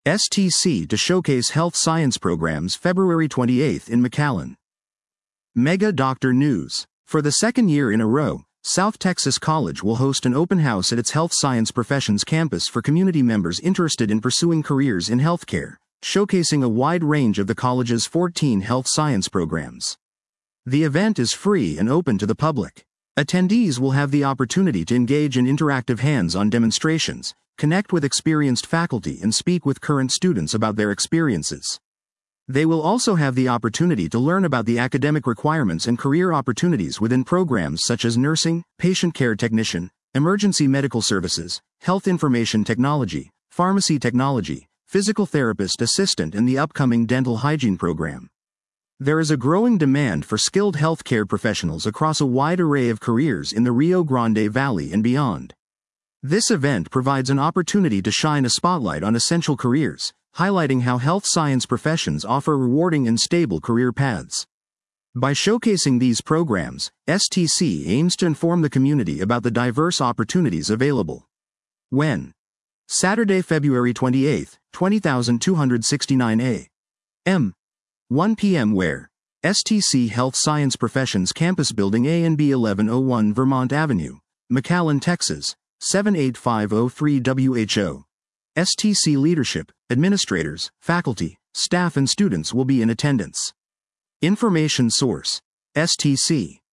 STC to showcase health science programs February 28 in McAllen. Mega Doctor News. For the second year in a row, South Texas College will host an open house at its Health Science Professions campus for community members interested in pursuing careers in healthcare, showcasing a wide range of the college's 14 health science programs. The event is free and open to the public. Attendees will have the opportunity to engage in interactive hands-on demonstrations, connect with experienced faculty, and speak with current students about their experiences. They will also have the opportunity to learn about the academic requirements and career opportunities within programs such as nursing, patient care technician, emergency medical services, health information technology, pharmacy technology, physical therapist assistant, and the upcoming dental hygiene program. There is a growing demand for skilled healthcare professionals across a wide array of careers in the Rio Grande Valley and beyond. This event provides an opportunity to shine a spotlight on essential careers, highlighting how health science professions offer rewarding and stable career paths. By showcasing these programs, STC aims to inform the community about the diverse opportunities available. When? Saturday, February 28, 20269 a.m. 1 p.m. Where? STC Health Science Professions Campus Building A and B, 1101 Vermont Avenue, McAllen, Texas, 78503 WHO. STC leadership, administrators, faculty, staff, and students will be in attendance. Information source: STC.